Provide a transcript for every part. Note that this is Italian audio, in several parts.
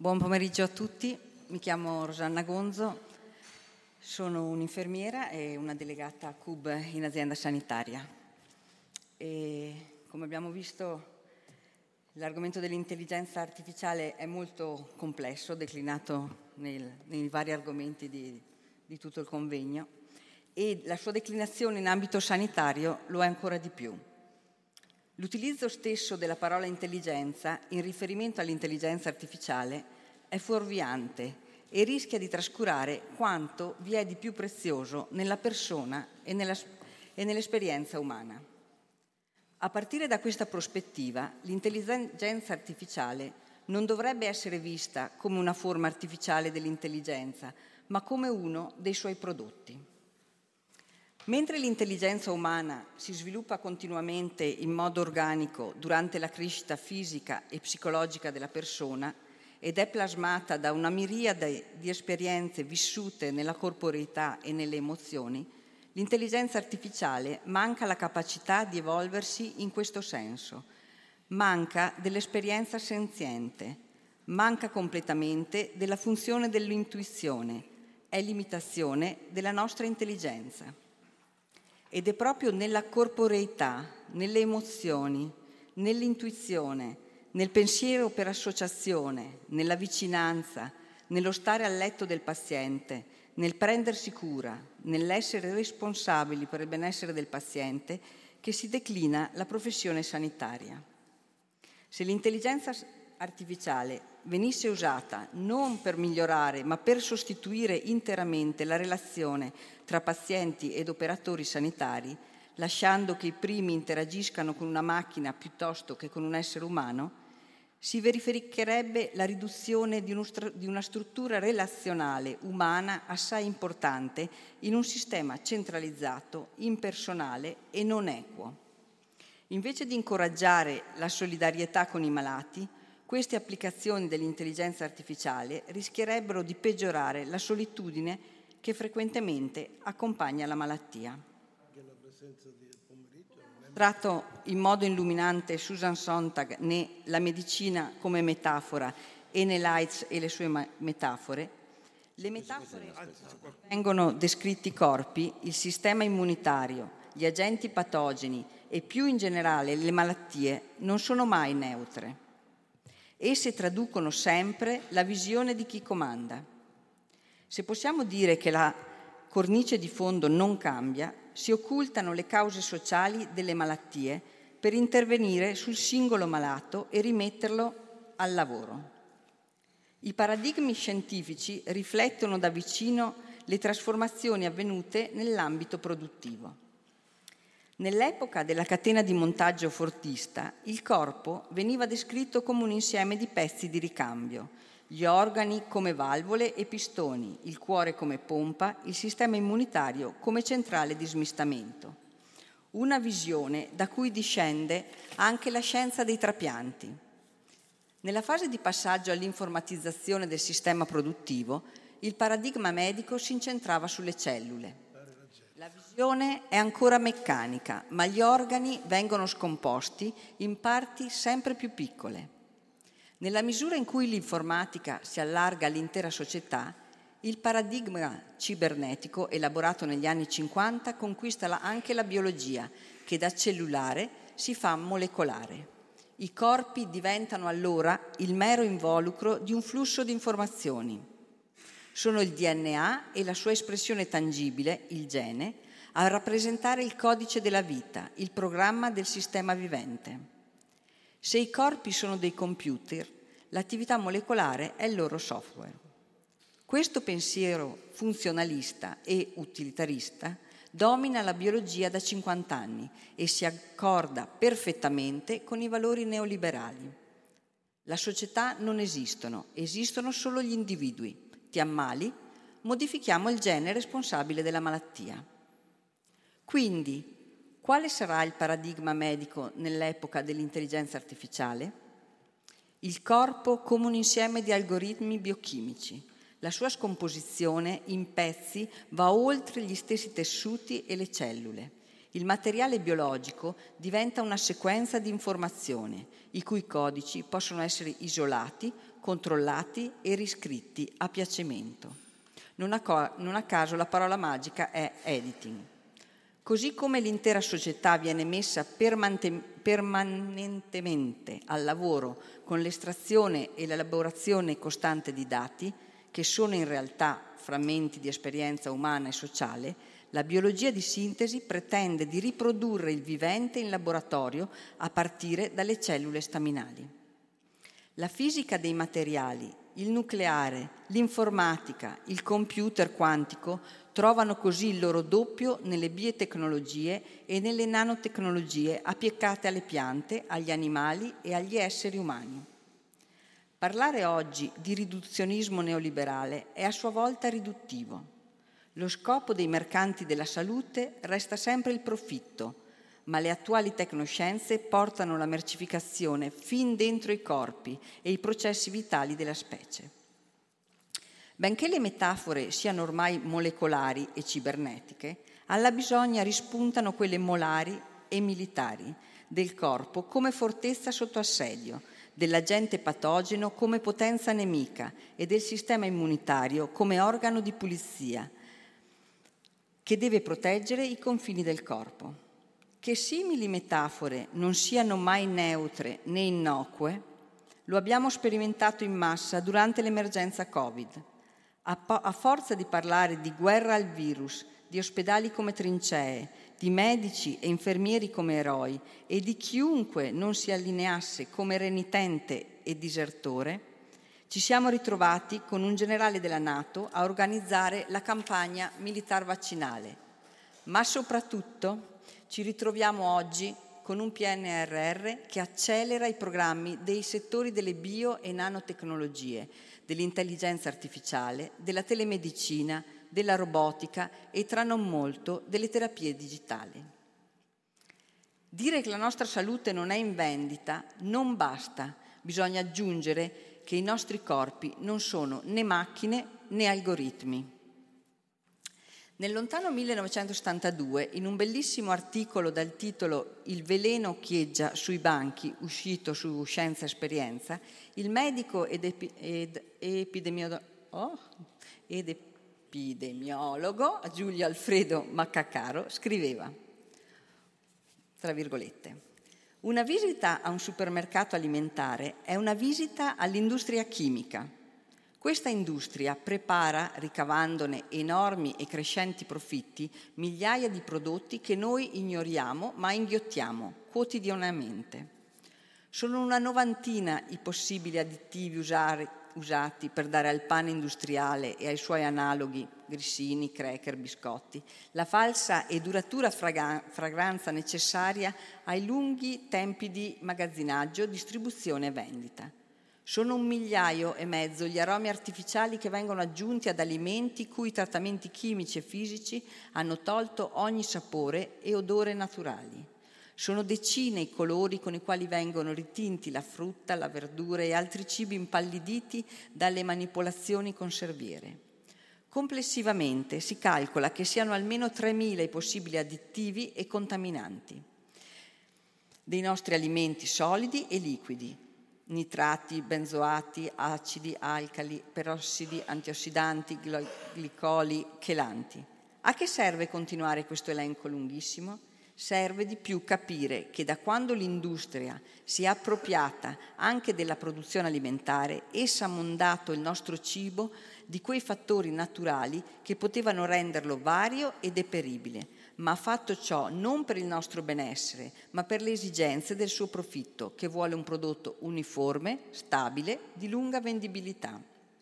Buon pomeriggio a tutti, mi chiamo Rosanna Gonzo, sono un'infermiera e una delegata a CUB in azienda sanitaria. E come abbiamo visto, l'argomento dell'intelligenza artificiale è molto complesso, declinato nei vari argomenti di tutto il convegno, e la sua declinazione in ambito sanitario lo è ancora di più. L'utilizzo stesso della parola intelligenza in riferimento all'intelligenza artificiale è fuorviante e rischia di trascurare quanto vi è di più prezioso nella persona e nell'esperienza umana. A partire da questa prospettiva, l'intelligenza artificiale non dovrebbe essere vista come una forma artificiale dell'intelligenza, ma come uno dei suoi prodotti. Mentre l'intelligenza umana si sviluppa continuamente in modo organico durante la crescita fisica e psicologica della persona ed è plasmata da una miriade di esperienze vissute nella corporeità e nelle emozioni, l'intelligenza artificiale manca la capacità di evolversi in questo senso, manca dell'esperienza senziente, manca completamente della funzione dell'intuizione, è limitazione della nostra intelligenza. Ed è proprio nella corporeità, nelle emozioni, nell'intuizione, nel pensiero per associazione, nella vicinanza, nello stare al letto del paziente, nel prendersi cura, nell'essere responsabili per il benessere del paziente, che si declina la professione sanitaria. Se l'intelligenza artificiale venisse usata non per migliorare, ma per sostituire interamente la relazione tra pazienti ed operatori sanitari, lasciando che i primi interagiscano con una macchina piuttosto che con un essere umano, si verificherebbe la riduzione di una struttura relazionale umana assai importante in un sistema centralizzato, impersonale e non equo. Invece di incoraggiare la solidarietà con i malati, queste applicazioni dell'intelligenza artificiale rischierebbero di peggiorare la solitudine che frequentemente accompagna la malattia. Tratto in modo illuminante Susan Sontag ne La medicina come metafora e nell'AIDS e le sue metafore, le metafore vengono descritti i corpi, il sistema immunitario, gli agenti patogeni e più in generale le malattie non sono mai neutre. Esse traducono sempre la visione di chi comanda. Se possiamo dire che la cornice di fondo non cambia, si occultano le cause sociali delle malattie per intervenire sul singolo malato e rimetterlo al lavoro. I paradigmi scientifici riflettono da vicino le trasformazioni avvenute nell'ambito produttivo. Nell'epoca della catena di montaggio fordista, il corpo veniva descritto come un insieme di pezzi di ricambio, gli organi come valvole e pistoni, il cuore come pompa, il sistema immunitario come centrale di smistamento. Una visione da cui discende anche la scienza dei trapianti. Nella fase di passaggio all'informatizzazione del sistema produttivo, il paradigma medico si incentrava sulle cellule. La visione è ancora meccanica, ma gli organi vengono scomposti in parti sempre più piccole. Nella misura in cui l'informatica si allarga all'intera società, il paradigma cibernetico elaborato negli anni 50 conquista anche la biologia, che da cellulare si fa molecolare. I corpi diventano allora il mero involucro di un flusso di informazioni. Sono il DNA e la sua espressione tangibile, il gene, a rappresentare il codice della vita, il programma del sistema vivente. Se i corpi sono dei computer, l'attività molecolare è il loro software. Questo pensiero funzionalista e utilitarista domina la biologia da 50 anni e si accorda perfettamente con i valori neoliberali. La società non esistono, esistono solo gli individui. Ti ammali, modifichiamo il gene responsabile della malattia. Quindi, quale sarà il paradigma medico nell'epoca dell'intelligenza artificiale? Il corpo come un insieme di algoritmi biochimici. La sua scomposizione in pezzi va oltre gli stessi tessuti e le cellule. Il materiale biologico diventa una sequenza di informazione, i cui codici possono essere isolati, controllati e riscritti a piacimento. Non a caso la parola magica è editing. Così come l'intera società viene messa permanentemente al lavoro con l'estrazione e l'elaborazione costante di dati, che sono in realtà frammenti di esperienza umana e sociale, la biologia di sintesi pretende di riprodurre il vivente in laboratorio a partire dalle cellule staminali. La fisica dei materiali, il nucleare, l'informatica, il computer quantico trovano così il loro doppio nelle biotecnologie e nelle nanotecnologie applicate alle piante, agli animali e agli esseri umani. Parlare oggi di riduzionismo neoliberale è a sua volta riduttivo. Lo scopo dei mercanti della salute resta sempre il profitto, ma le attuali tecnoscienze portano la mercificazione fin dentro i corpi e i processi vitali della specie. Benché le metafore siano ormai molecolari e cibernetiche, alla bisogna rispuntano quelle molari e militari del corpo come fortezza sotto assedio, dell'agente patogeno come potenza nemica e del sistema immunitario come organo di pulizia che deve proteggere i confini del corpo. Che simili metafore non siano mai neutre né innocue, lo abbiamo sperimentato in massa durante l'emergenza Covid. A forza di parlare di guerra al virus, di ospedali come trincee, di medici e infermieri come eroi e di chiunque non si allineasse come renitente e disertore, ci siamo ritrovati con un generale della NATO a organizzare la campagna militar vaccinale, ma soprattutto ci ritroviamo oggi con un PNRR che accelera i programmi dei settori delle bio- e nanotecnologie, dell'intelligenza artificiale, della telemedicina, della robotica e tra non molto delle terapie digitali. Dire che la nostra salute non è in vendita non basta, bisogna aggiungere che i nostri corpi non sono né macchine né algoritmi. Nel lontano 1972, in un bellissimo articolo dal titolo «Il veleno occhieggia sui banchi», uscito su Scienza e Esperienza, il medico ed epidemiologo Giulio Alfredo Maccacaro scriveva, tra virgolette, una visita a un supermercato alimentare è una visita all'industria chimica. Questa industria prepara, ricavandone enormi e crescenti profitti, migliaia di prodotti che noi ignoriamo ma inghiottiamo quotidianamente. Sono una novantina i possibili additivi usati per dare al pane industriale e ai suoi analoghi, grissini, cracker, biscotti, la falsa e duratura fragranza necessaria ai lunghi tempi di magazzinaggio, distribuzione e vendita. Sono 1,5 milioni gli aromi artificiali che vengono aggiunti ad alimenti cui trattamenti chimici e fisici hanno tolto ogni sapore e odore naturali. Sono decine i colori con i quali vengono ritinti la frutta, la verdura e altri cibi impalliditi dalle manipolazioni conserviere. Complessivamente si calcola che siano almeno 3.000 i possibili additivi e contaminanti dei nostri alimenti solidi e liquidi, nitrati, benzoati, acidi, alcali, perossidi, antiossidanti, glicoli, chelanti. A che serve continuare questo elenco lunghissimo? Serve di più capire che da quando l'industria si è appropriata anche della produzione alimentare, essa ha mondato il nostro cibo di quei fattori naturali che potevano renderlo vario e deperibile, ma ha fatto ciò non per il nostro benessere, ma per le esigenze del suo profitto, che vuole un prodotto uniforme, stabile, di lunga vendibilità.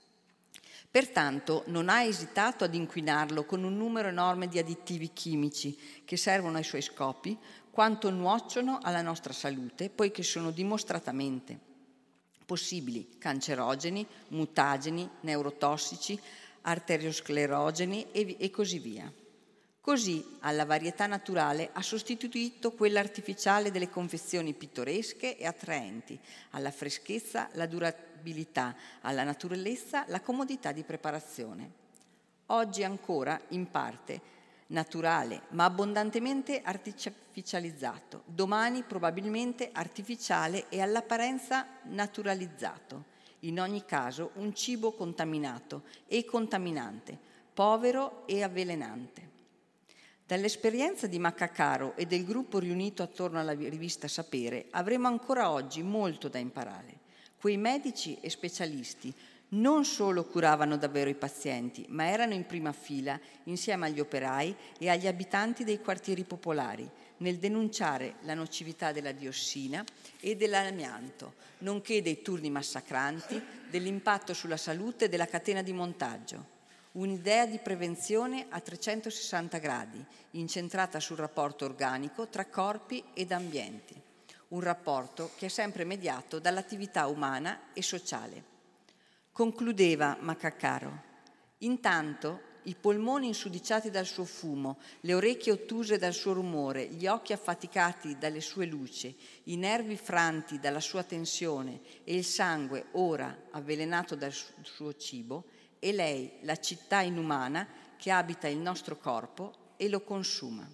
Pertanto non ha esitato ad inquinarlo con un numero enorme di additivi chimici che servono ai suoi scopi, quanto nuociono alla nostra salute, poiché sono dimostratamente possibili cancerogeni, mutageni, neurotossici, arteriosclerogeni e così via. Così alla varietà naturale ha sostituito quella artificiale delle confezioni pittoresche e attraenti, alla freschezza la durabilità, alla naturalezza la comodità di preparazione. Oggi ancora, in parte, naturale, ma abbondantemente artificializzato, domani probabilmente artificiale e all'apparenza naturalizzato. In ogni caso un cibo contaminato e contaminante, povero e avvelenante. Dall'esperienza di Maccacaro e del gruppo riunito attorno alla rivista Sapere avremo ancora oggi molto da imparare. Quei medici e specialisti non solo curavano davvero i pazienti, ma erano in prima fila insieme agli operai e agli abitanti dei quartieri popolari nel denunciare la nocività della diossina e dell'amianto, nonché dei turni massacranti, dell'impatto sulla salute e della catena di montaggio. Un'idea di prevenzione a 360 gradi, incentrata sul rapporto organico tra corpi ed ambienti. Un rapporto che è sempre mediato dall'attività umana e sociale. Concludeva Maccacaro: intanto i polmoni insudiciati dal suo fumo, le orecchie ottuse dal suo rumore, gli occhi affaticati dalle sue luci, i nervi franti dalla sua tensione e il sangue ora avvelenato dal suo cibo, e lei, la città inumana che abita il nostro corpo e lo consuma.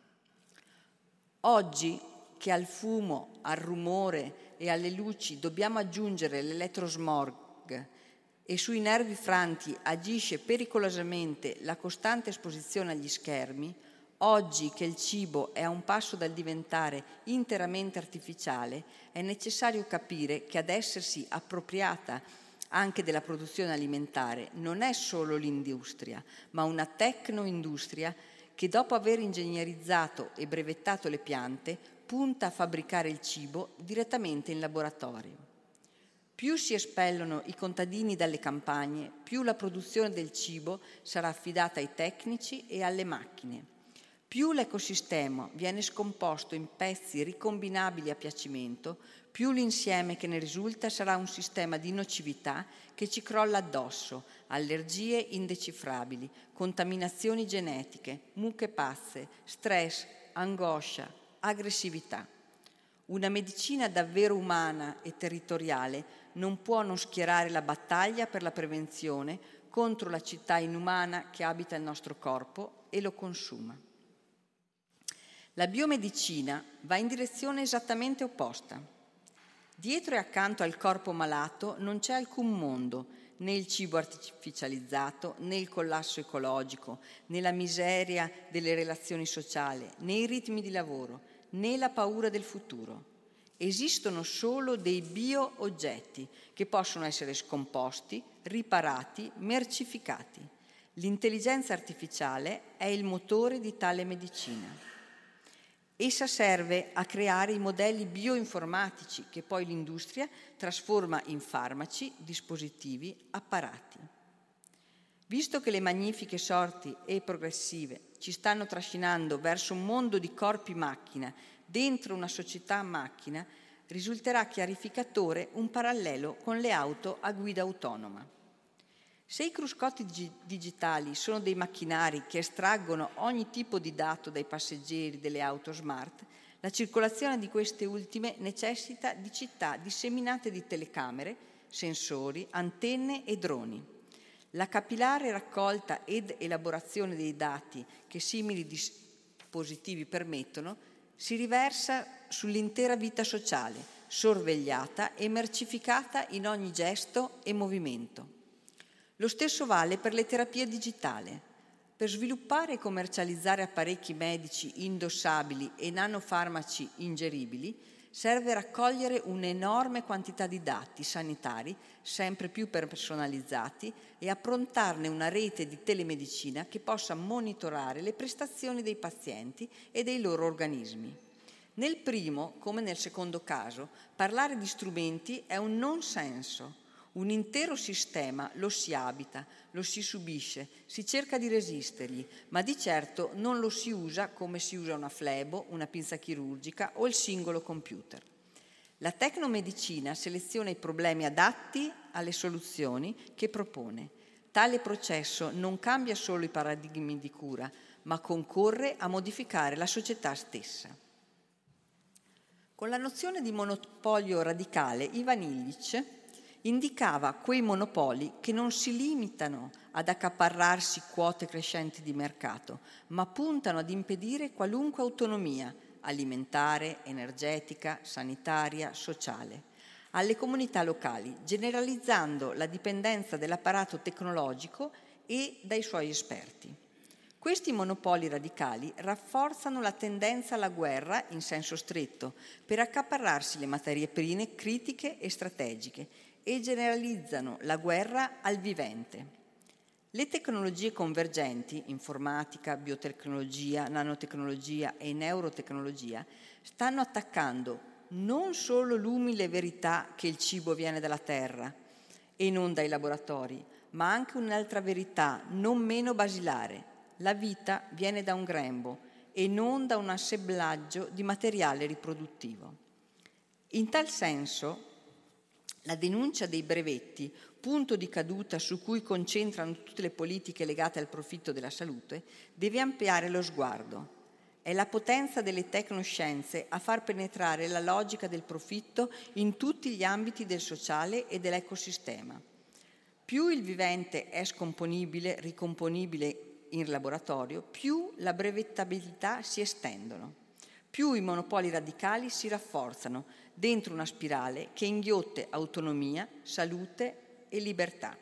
Oggi che al fumo, al rumore e alle luci dobbiamo aggiungere l'elettrosmog e sui nervi franti agisce pericolosamente la costante esposizione agli schermi, oggi che il cibo è a un passo dal diventare interamente artificiale, è necessario capire che ad essersi appropriata anche della produzione alimentare non è solo l'industria, ma una tecnoindustria che dopo aver ingegnerizzato e brevettato le piante punta a fabbricare il cibo direttamente in laboratorio. Più si espellono i contadini dalle campagne, più la produzione del cibo sarà affidata ai tecnici e alle macchine. Più l'ecosistema viene scomposto in pezzi ricombinabili a piacimento, più l'insieme che ne risulta sarà un sistema di nocività che ci crolla addosso, allergie indecifrabili, contaminazioni genetiche, mucche pazze, stress, angoscia, aggressività. Una medicina davvero umana e territoriale non può non schierare la battaglia per la prevenzione contro la città inumana che abita il nostro corpo e lo consuma. La biomedicina va in direzione esattamente opposta. Dietro e accanto al corpo malato non c'è alcun mondo, né il cibo artificializzato, né il collasso ecologico, né la miseria delle relazioni sociali, né i ritmi di lavoro, né la paura del futuro. Esistono solo dei bio-oggetti che possono essere scomposti, riparati, mercificati. L'intelligenza artificiale è il motore di tale medicina. Essa serve a creare i modelli bioinformatici che poi l'industria trasforma in farmaci, dispositivi, apparati. Visto che le magnifiche sorti e progressive ci stanno trascinando verso un mondo di corpi-macchina dentro una società-macchina, risulterà chiarificatore un parallelo con le auto a guida autonoma. Se i cruscotti digitali sono dei macchinari che estraggono ogni tipo di dato dai passeggeri delle auto smart, la circolazione di queste ultime necessita di città disseminate di telecamere, sensori, antenne e droni. La capillare raccolta ed elaborazione dei dati che simili dispositivi permettono si riversa sull'intera vita sociale, sorvegliata e mercificata in ogni gesto e movimento. Lo stesso vale per le terapie digitali. Per sviluppare e commercializzare apparecchi medici indossabili e nanofarmaci ingeribili serve raccogliere un'enorme quantità di dati sanitari sempre più personalizzati e approntarne una rete di telemedicina che possa monitorare le prestazioni dei pazienti e dei loro organismi. Nel primo, come nel secondo caso, parlare di strumenti è un non senso. Un intero sistema lo si abita, lo si subisce, si cerca di resistergli, ma di certo non lo si usa come si usa una flebo, una pinza chirurgica o il singolo computer. La tecnomedicina seleziona i problemi adatti alle soluzioni che propone. Tale processo non cambia solo i paradigmi di cura, ma concorre a modificare la società stessa. Con la nozione di monopolio radicale, Ivan Illich indicava quei monopoli che non si limitano ad accaparrarsi quote crescenti di mercato, ma puntano ad impedire qualunque autonomia alimentare, energetica, sanitaria, sociale alle comunità locali, generalizzando la dipendenza dell'apparato tecnologico e dai suoi esperti. Questi monopoli radicali rafforzano la tendenza alla guerra in senso stretto per accaparrarsi le materie prime critiche e strategiche e generalizzano la guerra al vivente. Le tecnologie convergenti, informatica, biotecnologia, nanotecnologia e neurotecnologia, stanno attaccando non solo l'umile verità che il cibo viene dalla terra e non dai laboratori, ma anche un'altra verità non meno basilare. La vita viene da un grembo e non da un assemblaggio di materiale riproduttivo. In tal senso, la denuncia dei brevetti, punto di caduta su cui concentrano tutte le politiche legate al profitto della salute, deve ampliare lo sguardo. È la potenza delle tecnoscienze a far penetrare la logica del profitto in tutti gli ambiti del sociale e dell'ecosistema. Più il vivente è scomponibile, ricomponibile in laboratorio, più la brevettabilità si estendono, più i monopoli radicali si rafforzano dentro una spirale che inghiotte autonomia, salute e libertà.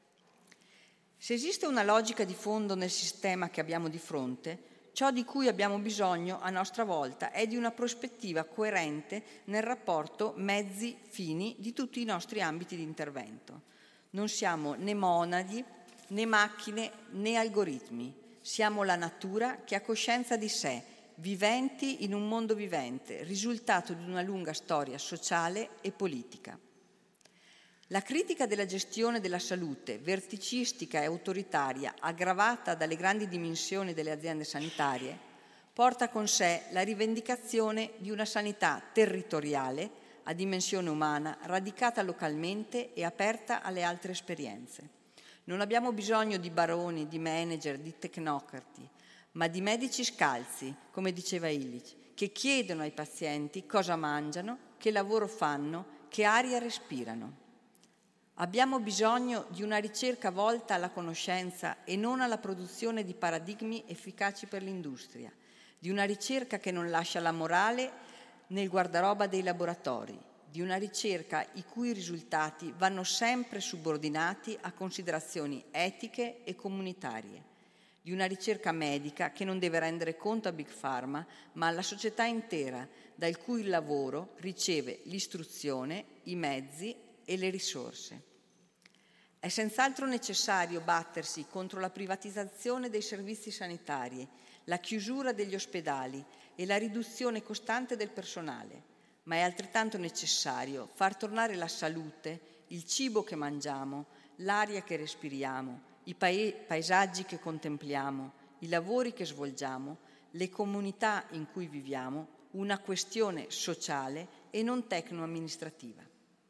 Se esiste una logica di fondo nel sistema che abbiamo di fronte, ciò di cui abbiamo bisogno a nostra volta è di una prospettiva coerente nel rapporto mezzi-fini di tutti i nostri ambiti di intervento. Non siamo né monadi, né macchine, né algoritmi. Siamo la natura che ha coscienza di sé, viventi in un mondo vivente, risultato di una lunga storia sociale e politica. La critica della gestione della salute, verticistica e autoritaria, aggravata dalle grandi dimensioni delle aziende sanitarie, porta con sé la rivendicazione di una sanità territoriale, a dimensione umana, radicata localmente e aperta alle altre esperienze. Non abbiamo bisogno di baroni, di manager, di tecnocrati, ma di medici scalzi, come diceva Illich, che chiedono ai pazienti cosa mangiano, che lavoro fanno, che aria respirano. Abbiamo bisogno di una ricerca volta alla conoscenza e non alla produzione di paradigmi efficaci per l'industria, di una ricerca che non lascia la morale nel guardaroba dei laboratori, di una ricerca i cui risultati vanno sempre subordinati a considerazioni etiche e comunitarie, di una ricerca medica che non deve rendere conto a Big Pharma, ma alla società intera, dal cui lavoro riceve l'istruzione, i mezzi e le risorse. È senz'altro necessario battersi contro la privatizzazione dei servizi sanitari, la chiusura degli ospedali e la riduzione costante del personale, ma è altrettanto necessario far tornare la salute, il cibo che mangiamo, l'aria che respiriamo, i paesaggi che contempliamo, i lavori che svolgiamo, le comunità in cui viviamo, una questione sociale e non tecno-amministrativa.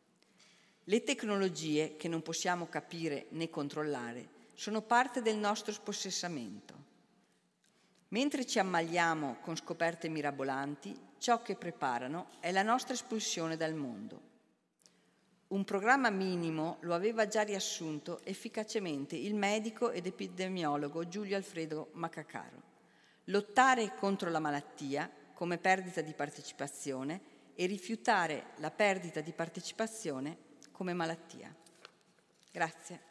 Le tecnologie, che non possiamo capire né controllare, sono parte del nostro spossessamento. Mentre ci ammaliamo con scoperte mirabolanti, ciò che preparano è la nostra espulsione dal mondo. Un programma minimo lo aveva già riassunto efficacemente il medico ed epidemiologo Giulio Alfredo Macacaro. Lottare contro la malattia come perdita di partecipazione e rifiutare la perdita di partecipazione come malattia. Grazie.